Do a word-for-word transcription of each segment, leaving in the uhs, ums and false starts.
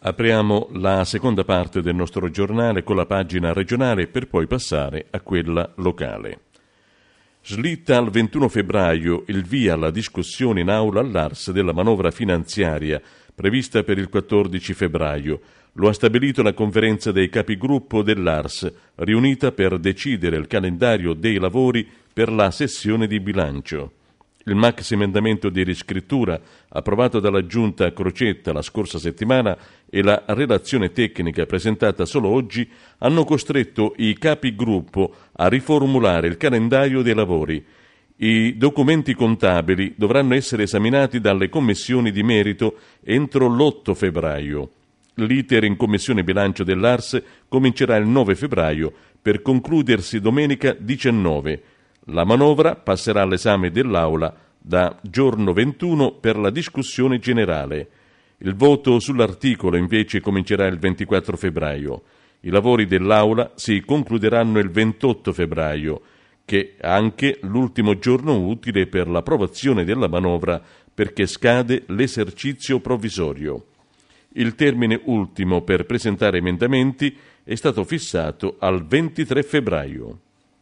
Apriamo la seconda parte del nostro giornale con la pagina regionale per poi passare a quella locale. Slitta al ventuno febbraio il via alla discussione in aula all'A R S della manovra finanziaria prevista per il quattordici febbraio. Lo ha stabilito la conferenza dei capigruppo dell'A R S, riunita per decidere il calendario dei lavori per la sessione di bilancio. Il maxiemendamento di riscrittura approvato dalla Giunta Crocetta la scorsa settimana e la relazione tecnica presentata solo oggi hanno costretto i capigruppo a riformulare il calendario dei lavori. I documenti contabili dovranno essere esaminati dalle commissioni di merito entro l'otto febbraio. L'iter in Commissione Bilancio dell'A R S comincerà il nove febbraio per concludersi domenica diciannove. La manovra passerà all'esame dell'Aula da giorno ventuno per la discussione generale. Il voto sull'articolo invece comincerà il ventiquattro febbraio. I lavori dell'Aula si concluderanno il ventotto febbraio, che è anche l'ultimo giorno utile per l'approvazione della manovra perché scade l'esercizio provvisorio. Il termine ultimo per presentare emendamenti è stato fissato al ventitré febbraio.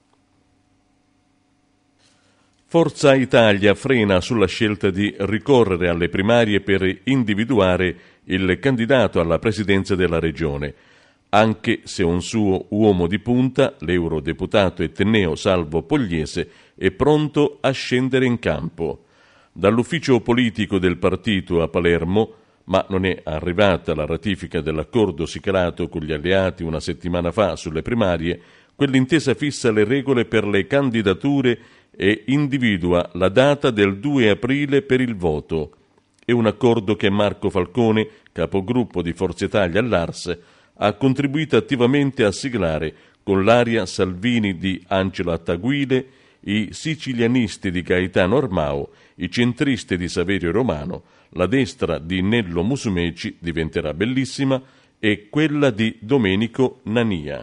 Forza Italia frena sulla scelta di ricorrere alle primarie per individuare il candidato alla presidenza della regione, anche se un suo uomo di punta, l'eurodeputato etneo Salvo Pogliese, è pronto a scendere in campo. Dall'ufficio politico del partito a Palermo, ma non è arrivata la ratifica dell'accordo siglato con gli alleati una settimana fa sulle primarie, quell'intesa fissa le regole per le candidature e individua la data del due aprile per il voto. È un accordo che Marco Falcone, capogruppo di Forza Italia all'A R S, ha contribuito attivamente a siglare con l'Aria Salvini di Angelo Attaguile, i sicilianisti di Gaetano Armao, i centristi di Saverio Romano, la destra di Nello Musumeci diventerà bellissima e quella di Domenico Nania.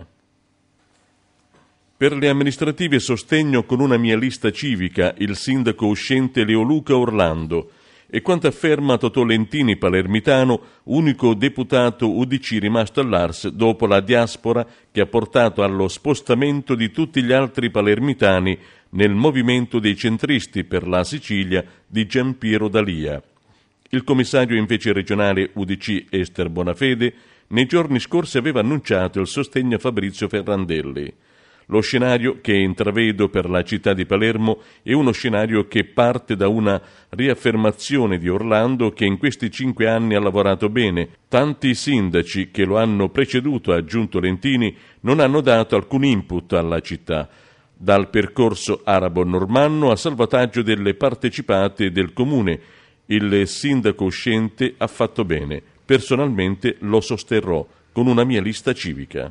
Per le amministrative sostegno con una mia lista civica il sindaco uscente Leoluca Orlando e quanto afferma Totò Lentini palermitano, unico deputato U D C rimasto all'A R S dopo la diaspora che ha portato allo spostamento di tutti gli altri palermitani nel movimento dei centristi per la Sicilia di Giampiero D'Alia. Il commissario invece regionale U D C Ester Bonafede nei giorni scorsi aveva annunciato il sostegno a Fabrizio Ferrandelli. Lo scenario che intravedo per la città di Palermo è uno scenario che parte da una riaffermazione di Orlando che in questi cinque anni ha lavorato bene. Tanti sindaci che lo hanno preceduto, ha aggiunto Lentini, non hanno dato alcun input alla città, dal percorso arabo-normanno a salvataggio delle partecipate del comune. Il sindaco uscente ha fatto bene. Personalmente lo sosterrò con una mia lista civica.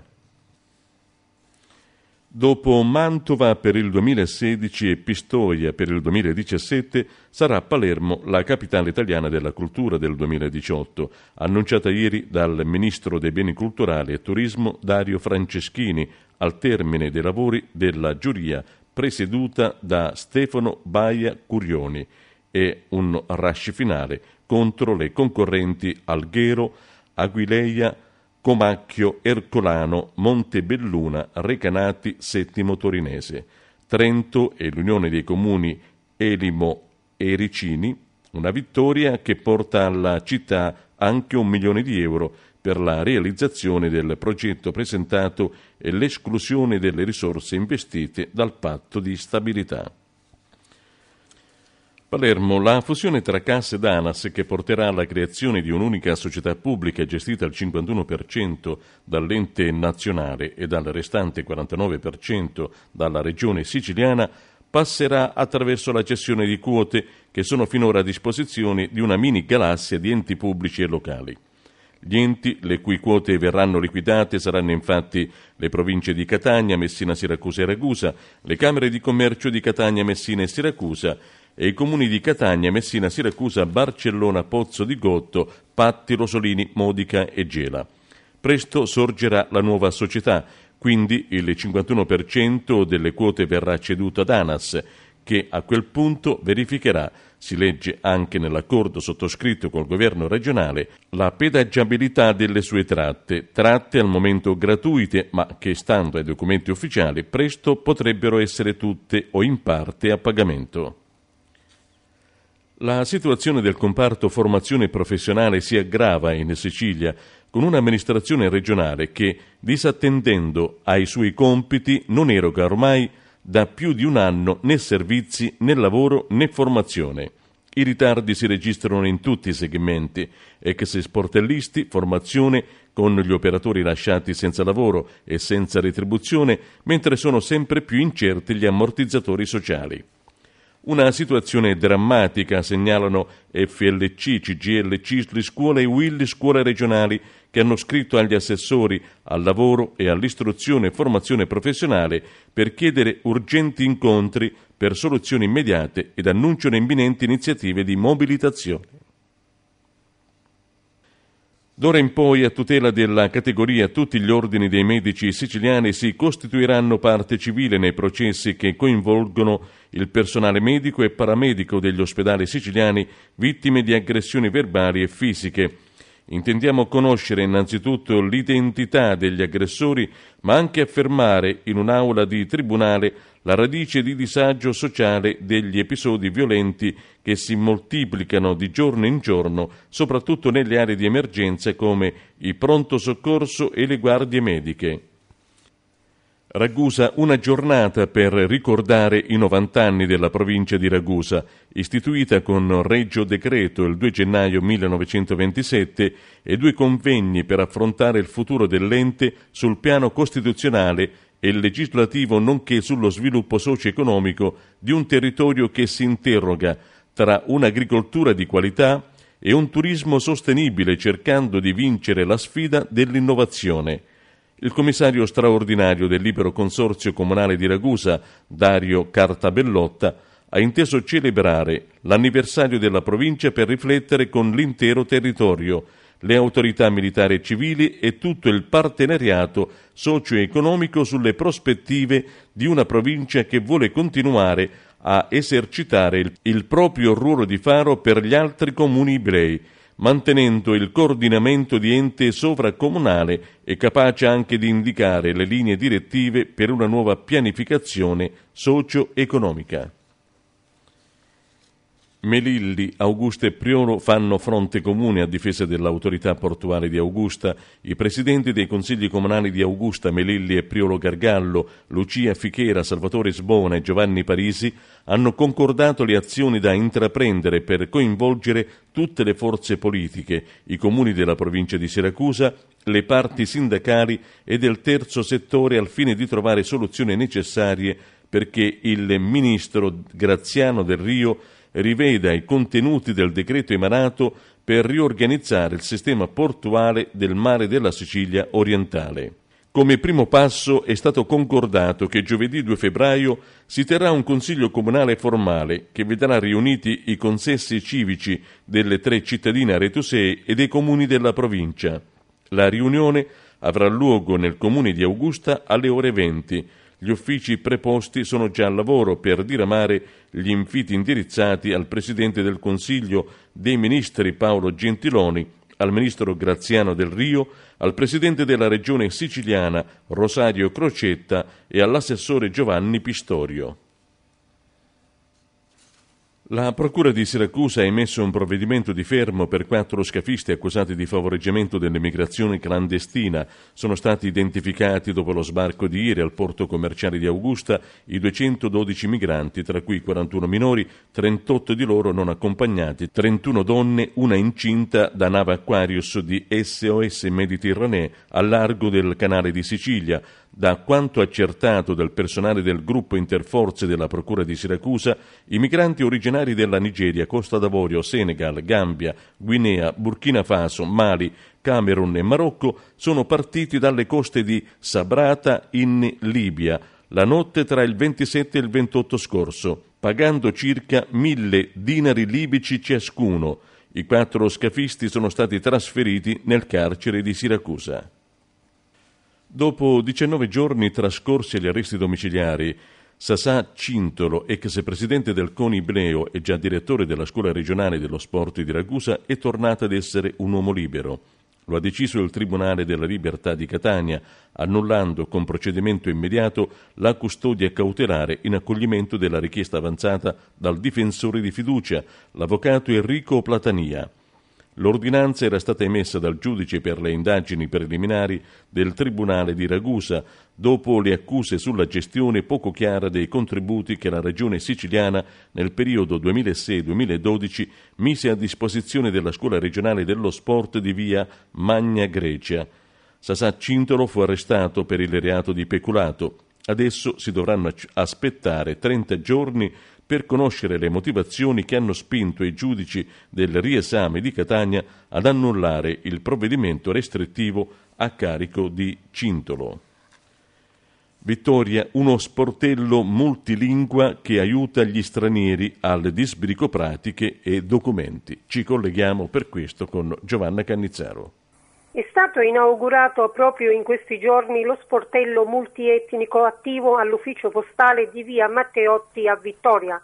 Dopo Mantova per il duemilasedici e Pistoia per il duemiladiciassette, sarà Palermo la capitale italiana della cultura del duemiladiciotto, annunciata ieri dal Ministro dei Beni Culturali e Turismo Dario Franceschini, al termine dei lavori della giuria presieduta da Stefano Baia Curioni e un rush finale contro le concorrenti Alghero, Aquileia, Comacchio, Ercolano, Montebelluna, Recanati, Settimo Torinese. Trento e l'Unione dei Comuni Elimo e Ricini, una vittoria che porta alla città anche un milione di euro per la realizzazione del progetto presentato e l'esclusione delle risorse investite dal patto di stabilità. Palermo, la fusione tra Cassa ed ANAS che porterà alla creazione di un'unica società pubblica gestita al cinquantuno per cento dall'ente nazionale e dal restante quarantanove per cento dalla regione siciliana passerà attraverso la cessione di quote che sono finora a disposizione di una mini galassia di enti pubblici e locali. Gli enti, le cui quote verranno liquidate, saranno infatti le province di Catania, Messina, Siracusa e Ragusa, le Camere di Commercio di Catania, Messina e Siracusa e i comuni di Catania, Messina, Siracusa, Barcellona, Pozzo di Gotto, Patti, Rosolini, Modica e Gela. Presto sorgerà la nuova società, quindi il cinquantuno per cento delle quote verrà ceduto ad ANAS, che a quel punto verificherà si legge anche nell'accordo sottoscritto col governo regionale, la pedaggiabilità delle sue tratte, tratte al momento gratuite, ma che, stando ai documenti ufficiali, presto potrebbero essere tutte o in parte a pagamento. La situazione del comparto formazione professionale si aggrava in Sicilia, con un'amministrazione regionale che, disattendendo ai suoi compiti, non eroga ormai da più di un anno né servizi, né lavoro, né formazione. I ritardi si registrano in tutti i segmenti, ex sportellisti, formazione, con gli operatori lasciati senza lavoro e senza retribuzione, mentre sono sempre più incerti gli ammortizzatori sociali. Una situazione drammatica, segnalano F L C, C G I L, CISL, scuole e Will, scuole regionali, che hanno scritto agli assessori al lavoro e all'istruzione e formazione professionale per chiedere urgenti incontri per soluzioni immediate ed annunciano imminenti iniziative di mobilitazione. D'ora in poi, a tutela della categoria, tutti gli ordini dei medici siciliani si costituiranno parte civile nei processi che coinvolgono il personale medico e paramedico degli ospedali siciliani vittime di aggressioni verbali e fisiche. Intendiamo conoscere innanzitutto l'identità degli aggressori, ma anche affermare in un'aula di tribunale la radice di disagio sociale degli episodi violenti che si moltiplicano di giorno in giorno, soprattutto nelle aree di emergenza come i pronto soccorso e le guardie mediche. Ragusa, una giornata per ricordare i novanta anni della provincia di Ragusa, istituita con regio decreto il due gennaio millenovecentoventisette, e due convegni per affrontare il futuro dell'ente sul piano costituzionale e legislativo, nonché sullo sviluppo socio-economico di un territorio che si interroga tra un'agricoltura di qualità e un turismo sostenibile, cercando di vincere la sfida dell'innovazione. Il commissario straordinario del Libero Consorzio Comunale di Ragusa, Dario Cartabellotta, ha inteso celebrare l'anniversario della provincia per riflettere con l'intero territorio, le autorità militari e civili e tutto il partenariato socio-economico sulle prospettive di una provincia che vuole continuare a esercitare il, il proprio ruolo di faro per gli altri comuni ibrei, mantenendo il coordinamento di ente sovracomunale e capace anche di indicare le linee direttive per una nuova pianificazione socio-economica. Melilli, Augusta e Priolo fanno fronte comune a difesa dell'autorità portuale di Augusta. I presidenti dei consigli comunali di Augusta, Melilli e Priolo Gargallo, Lucia Fichera, Salvatore Sbona e Giovanni Parisi hanno concordato le azioni da intraprendere per coinvolgere tutte le forze politiche, i comuni della provincia di Siracusa, le parti sindacali e del terzo settore al fine di trovare soluzioni necessarie perché il ministro Graziano Del Rio riveda i contenuti del decreto emanato per riorganizzare il sistema portuale del mare della Sicilia orientale. Come primo passo è stato concordato che giovedì due febbraio si terrà un consiglio comunale formale che vedrà riuniti i consessi civici delle tre cittadine aretosee e dei comuni della provincia. La riunione avrà luogo nel comune di Augusta alle ore venti. Gli uffici preposti sono già al lavoro per diramare gli inviti indirizzati al Presidente del Consiglio dei Ministri Paolo Gentiloni, al Ministro Graziano Del Rio, al Presidente della Regione Siciliana Rosario Crocetta e all'Assessore Giovanni Pistorio. La Procura di Siracusa ha emesso un provvedimento di fermo per quattro scafisti accusati di favoreggiamento dell'immigrazione clandestina. Sono stati identificati dopo lo sbarco di ieri al porto commerciale di Augusta i duecentododici migranti, tra cui quarantuno minori, trentotto di loro non accompagnati, trentuno donne, una incinta da nave Aquarius di S O S Mediterranee al largo del canale di Sicilia. Da quanto accertato dal personale del gruppo interforze della Procura di Siracusa, i migranti originari della Nigeria, Costa d'Avorio, Senegal, Gambia, Guinea, Burkina Faso, Mali, Camerun e Marocco sono partiti dalle coste di Sabrata in Libia la notte tra il ventisette e il ventotto scorso, pagando circa mille dinari libici ciascuno. I quattro scafisti sono stati trasferiti nel carcere di Siracusa. Dopo diciannove giorni trascorsi agli arresti domiciliari, Sasà Cintolo, ex presidente del CONI Bleo e già direttore della Scuola regionale dello sport di Ragusa, è tornato ad essere un uomo libero. Lo ha deciso il Tribunale della Libertà di Catania, annullando con procedimento immediato la custodia cautelare in accoglimento della richiesta avanzata dal difensore di fiducia, l'avvocato Enrico Platania. L'ordinanza era stata emessa dal giudice per le indagini preliminari del Tribunale di Ragusa dopo le accuse sulla gestione poco chiara dei contributi che la Regione siciliana nel periodo duemilasei duemiladodici mise a disposizione della Scuola regionale dello sport di via Magna Grecia. Sasà Cintolo fu arrestato per il reato di peculato. Adesso si dovranno aspettare trenta giorni per conoscere le motivazioni che hanno spinto i giudici del riesame di Catania ad annullare il provvedimento restrittivo a carico di Cintolo. Vittoria, uno sportello multilingua che aiuta gli stranieri alle disbrico pratiche e documenti. Ci colleghiamo per questo con Giovanna Cannizzaro. È stato inaugurato proprio in questi giorni lo sportello multietnico attivo all'ufficio postale di via Matteotti a Vittoria.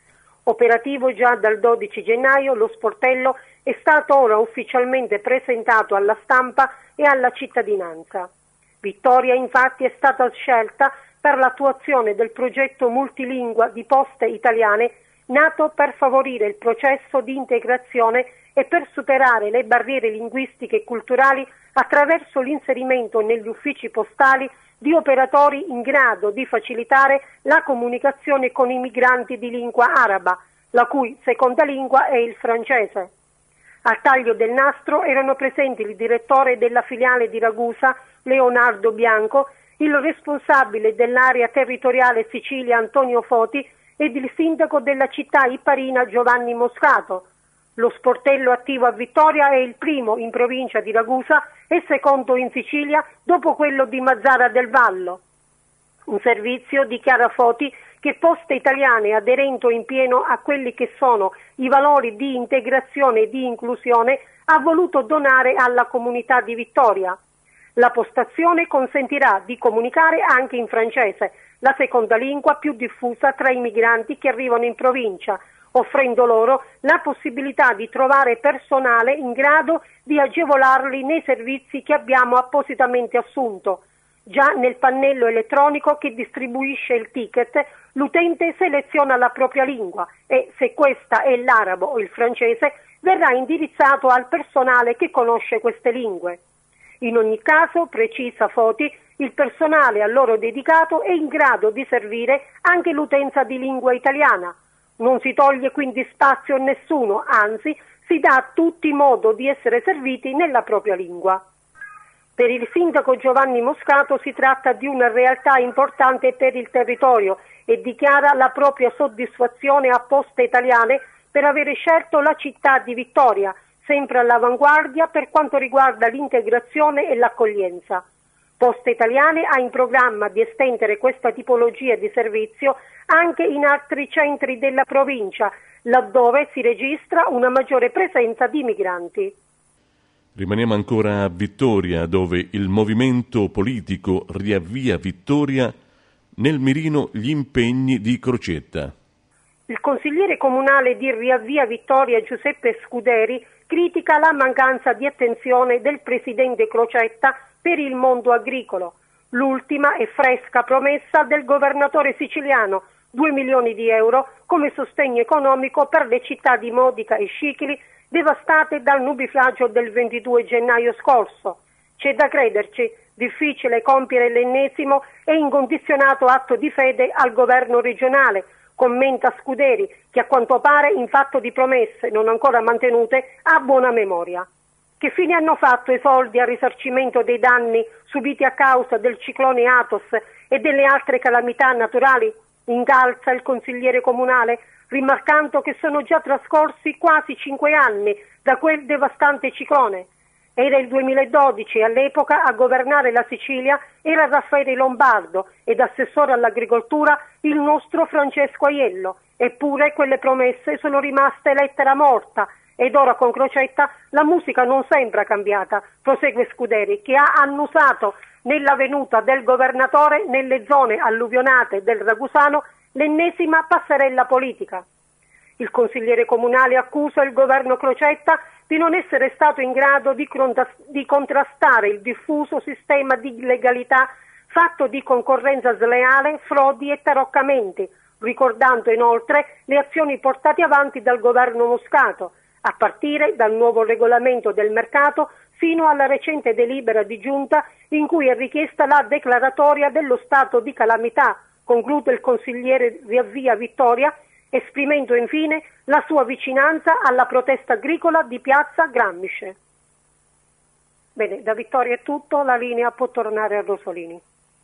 Operativo già dal dodici gennaio, lo sportello è stato ora ufficialmente presentato alla stampa e alla cittadinanza. Vittoria infatti è stata scelta per l'attuazione del progetto multilingua di Poste Italiane nato per favorire il processo di integrazione e per superare le barriere linguistiche e culturali attraverso l'inserimento negli uffici postali di operatori in grado di facilitare la comunicazione con i migranti di lingua araba, la cui seconda lingua è il francese. Al taglio del nastro erano presenti il direttore della filiale di Ragusa, Leonardo Bianco, il responsabile dell'area territoriale Sicilia Antonio Foti ed il sindaco della città Iparina Giovanni Moscato. Lo sportello attivo a Vittoria è il primo in provincia di Ragusa e secondo in Sicilia dopo quello di Mazzara del Vallo. Un servizio, dichiara Foti, che Poste Italiane, aderendo in pieno a quelli che sono i valori di integrazione e di inclusione, ha voluto donare alla comunità di Vittoria. La postazione consentirà di comunicare anche in francese, la seconda lingua più diffusa tra i migranti che arrivano in provincia, offrendo loro la possibilità di trovare personale in grado di agevolarli nei servizi che abbiamo appositamente assunto. Già nel pannello elettronico che distribuisce il ticket, l'utente seleziona la propria lingua e, se questa è l'arabo o il francese, verrà indirizzato al personale che conosce queste lingue. In ogni caso, precisa Foti, il personale a loro dedicato è in grado di servire anche l'utenza di lingua italiana. Non si toglie quindi spazio a nessuno, anzi si dà a tutti modo di essere serviti nella propria lingua. Per il sindaco Giovanni Moscato si tratta di una realtà importante per il territorio e dichiara la propria soddisfazione a Poste Italiane per avere scelto la città di Vittoria, sempre all'avanguardia per quanto riguarda l'integrazione e l'accoglienza. Poste Italiane ha in programma di estendere questa tipologia di servizio anche in altri centri della provincia, laddove si registra una maggiore presenza di migranti. Rimaniamo ancora a Vittoria, dove il movimento politico Riavvia Vittoria nel mirino gli impegni di Crocetta. Il consigliere comunale di Riavvia Vittoria Giuseppe Scuderi critica la mancanza di attenzione del presidente Crocetta per il mondo agricolo. L'ultima e fresca promessa del governatore siciliano, due milioni di euro come sostegno economico per le città di Modica e Scicli devastate dal nubifragio del ventidue gennaio scorso. C'è da crederci, difficile compiere l'ennesimo e incondizionato atto di fede al governo regionale, commenta Scuderi, che a quanto pare in fatto di promesse non ancora mantenute ha buona memoria. Che fine hanno fatto i soldi a risarcimento dei danni subiti a causa del ciclone Athos e delle altre calamità naturali? Incalza il consigliere comunale, rimarcando che sono già trascorsi quasi cinque anni da quel devastante ciclone. Era il duemiladodici e all'epoca a governare la Sicilia era Raffaele Lombardo ed assessore all'agricoltura il nostro Francesco Aiello. Eppure quelle promesse sono rimaste lettera morta ed ora con Crocetta la musica non sembra cambiata, prosegue Scuderi, che ha annusato nella venuta del governatore nelle zone alluvionate del Ragusano l'ennesima passerella politica. Il consigliere comunale accusa il governo Crocetta di non essere stato in grado di, di contrastare il diffuso sistema di illegalità fatto di concorrenza sleale, frodi e taroccamenti, ricordando inoltre le azioni portate avanti dal governo Muscato, a partire dal nuovo regolamento del mercato fino alla recente delibera di giunta in cui è richiesta la declaratoria dello stato di calamità, conclude il consigliere Riavvia Vittoria, esprimendo infine la sua vicinanza alla protesta agricola di piazza Grammisce. Bene, da Vittoria è tutto, la linea può tornare a Rosolini.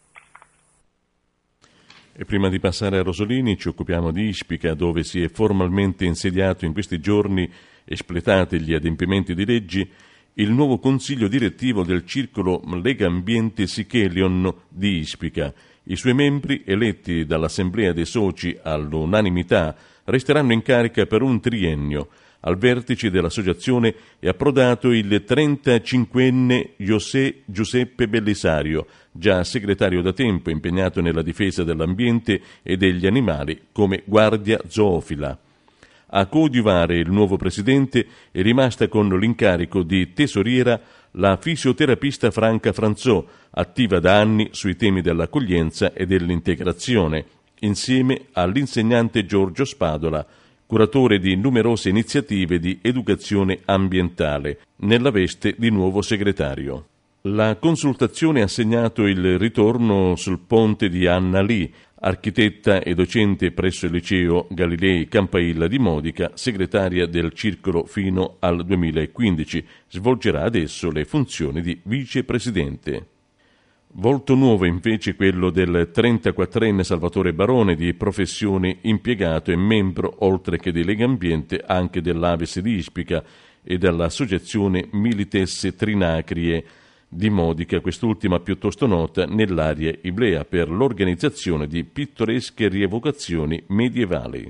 E prima di passare a Rosolini ci occupiamo di Ispica, dove si è formalmente insediato in questi giorni, espletati gli adempimenti di leggi, il nuovo consiglio direttivo del circolo Lega Ambiente Sichelion di Ispica. I suoi membri, eletti dall'Assemblea dei Soci all'unanimità, resteranno in carica per un triennio. Al vertice dell'associazione è approdato il trentacinquenne José Giuseppe Bellisario, già segretario da tempo impegnato nella difesa dell'ambiente e degli animali come guardia zoofila. A coadiuvare il nuovo presidente è rimasta con l'incarico di tesoriera la fisioterapista Franca Franzò, attiva da anni sui temi dell'accoglienza e dell'integrazione, insieme all'insegnante Giorgio Spadola, curatore di numerose iniziative di educazione ambientale, nella veste di nuovo segretario. La consultazione ha segnato il ritorno sul ponte di Anna Lì, architetta e docente presso il liceo Galilei Campailla di Modica, segretaria del circolo fino al duemilaquindici. Svolgerà adesso le funzioni di vicepresidente. Volto nuovo invece quello del trentaquattrenne Salvatore Barone, di professione impiegato e membro, oltre che di Lega Ambiente, anche dell'Aves di Ispica e dell'associazione Militesse Trinacrie di Modica, quest'ultima piuttosto nota nell'area iblea per l'organizzazione di pittoresche rievocazioni medievali.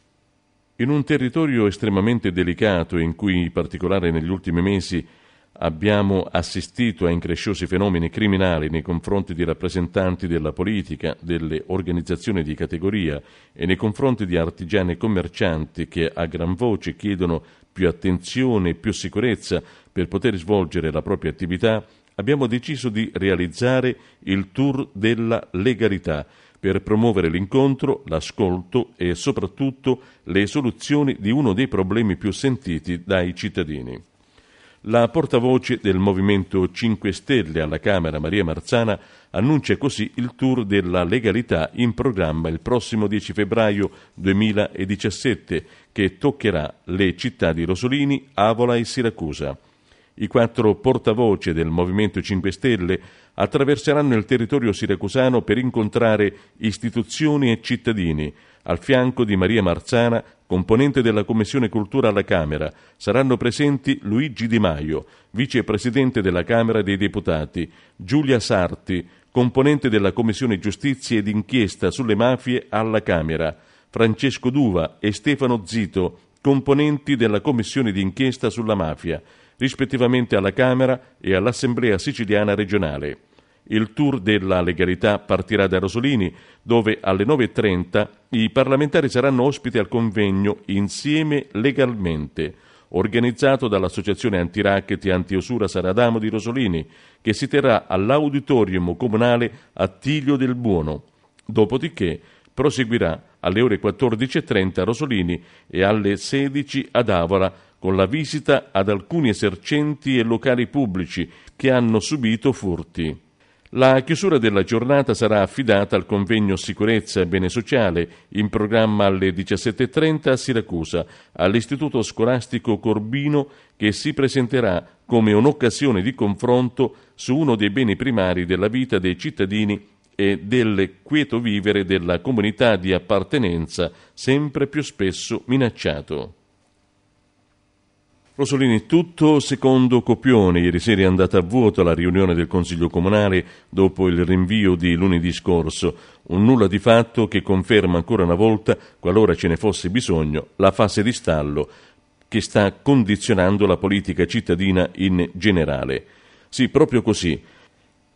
In un territorio estremamente delicato, in cui in particolare negli ultimi mesi abbiamo assistito a incresciosi fenomeni criminali nei confronti di rappresentanti della politica, delle organizzazioni di categoria e nei confronti di artigiani e commercianti che a gran voce chiedono più attenzione e più sicurezza per poter svolgere la propria attività, abbiamo deciso di realizzare il Tour della Legalità per promuovere l'incontro, l'ascolto e soprattutto le soluzioni di uno dei problemi più sentiti dai cittadini. La portavoce del Movimento cinque Stelle alla Camera, Maria Marzana, annuncia così il Tour della Legalità in programma il prossimo dieci febbraio duemiladiciassette, che toccherà le città di Rosolini, Avola e Siracusa. I quattro portavoce del Movimento cinque Stelle attraverseranno il territorio siracusano per incontrare istituzioni e cittadini. Al fianco di Maria Marzana, componente della Commissione Cultura alla Camera, saranno presenti Luigi Di Maio, vicepresidente della Camera dei Deputati, Giulia Sarti, componente della Commissione Giustizia ed Inchiesta sulle Mafie alla Camera, Francesco Duva e Stefano Zito, componenti della Commissione di Inchiesta sulla Mafia, rispettivamente alla Camera e all'Assemblea Siciliana Regionale. Il Tour della Legalità partirà da Rosolini, dove alle nove e trenta i parlamentari saranno ospiti al convegno Insieme Legalmente, organizzato dall'Associazione Antiracket e Antiusura Saradamo di Rosolini, che si terrà all'Auditorium Comunale Attilio del Buono. Dopodiché proseguirà alle ore quattordici e trenta a Rosolini e alle sedici ad Avola, con la visita ad alcuni esercenti e locali pubblici che hanno subito furti. La chiusura della giornata sarà affidata al convegno Sicurezza e Bene Sociale, in programma alle diciassette e trenta a Siracusa, all'Istituto Scolastico Corbino, che si presenterà come un'occasione di confronto su uno dei beni primari della vita dei cittadini e del quieto vivere della comunità di appartenenza, sempre più spesso minacciato. Rosolini, tutto secondo copione. Ieri sera è andata a vuoto la riunione del Consiglio Comunale dopo il rinvio di lunedì scorso, un nulla di fatto che conferma ancora una volta, qualora ce ne fosse bisogno, la fase di stallo che sta condizionando la politica cittadina in generale. Sì, proprio così.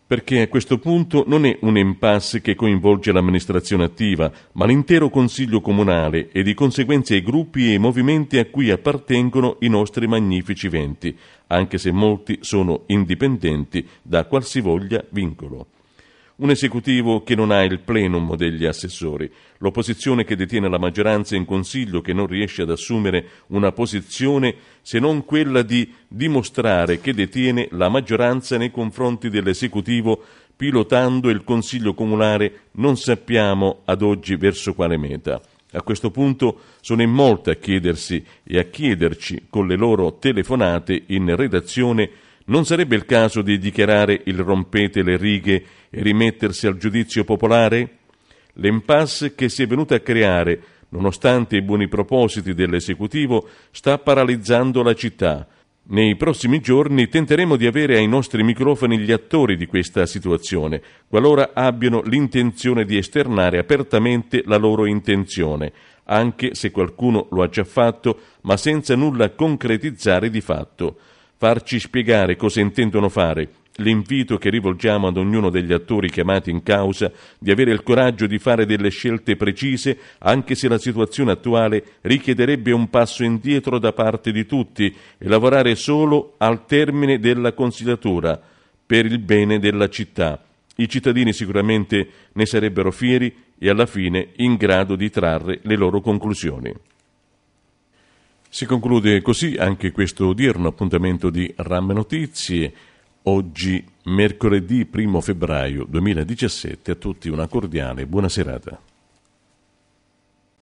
perché a questo punto non è un impasse che coinvolge l'amministrazione attiva, ma l'intero Consiglio Comunale e di conseguenza i gruppi e i movimenti a cui appartengono i nostri magnifici venti, anche se molti sono indipendenti da qualsivoglia vincolo. Un esecutivo che non ha il plenum degli assessori, l'opposizione che detiene la maggioranza in Consiglio che non riesce ad assumere una posizione se non quella di dimostrare che detiene la maggioranza nei confronti dell'esecutivo pilotando il Consiglio Comunale non sappiamo ad oggi verso quale meta. A questo punto sono in molti a chiedersi e a chiederci con le loro telefonate in redazione: non sarebbe il caso di dichiarare il rompete le righe e rimettersi al giudizio popolare? L'impasse che si è venuta a creare, nonostante i buoni propositi dell'esecutivo, sta paralizzando la città. Nei prossimi giorni tenteremo di avere ai nostri microfoni gli attori di questa situazione, qualora abbiano l'intenzione di esternare apertamente la loro intenzione, anche se qualcuno lo ha già fatto, ma senza nulla concretizzare di fatto. Farci spiegare cosa intendono fare. L'invito che rivolgiamo ad ognuno degli attori chiamati in causa di avere il coraggio di fare delle scelte precise, anche se la situazione attuale richiederebbe un passo indietro da parte di tutti e lavorare solo al termine della consigliatura per il bene della città. I cittadini sicuramente ne sarebbero fieri e alla fine in grado di trarre le loro conclusioni. Si conclude così anche questo odierno appuntamento di RAM Notizie. Oggi, mercoledì primo febbraio duemiladiciassette, a tutti una cordiale buona serata.